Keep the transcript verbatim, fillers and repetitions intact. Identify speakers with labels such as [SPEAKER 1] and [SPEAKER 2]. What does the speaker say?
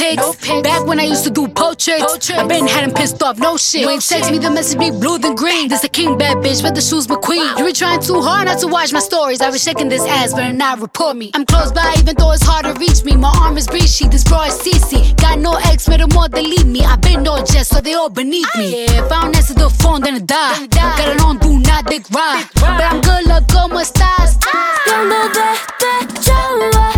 [SPEAKER 1] pics. No pics. Back when I used to do portraits, I been had him pissed off, no shit. You ain't text me the message be blue than green. This a king bad bitch, but the shoes McQueen. You been trying too hard not to watch my stories. I was shaking this ass, better not report me. I'm close by, even though it's hard to reach me. My arm is breachy, this bra is C C. Got no ex, made them all delete me. I been no jet, so they all beneath me. Yeah, if I don't answer the phone, then I die. Got it on, do not dick ride. But I'm good, look, como estás?
[SPEAKER 2] ¿Dónde te, te llama?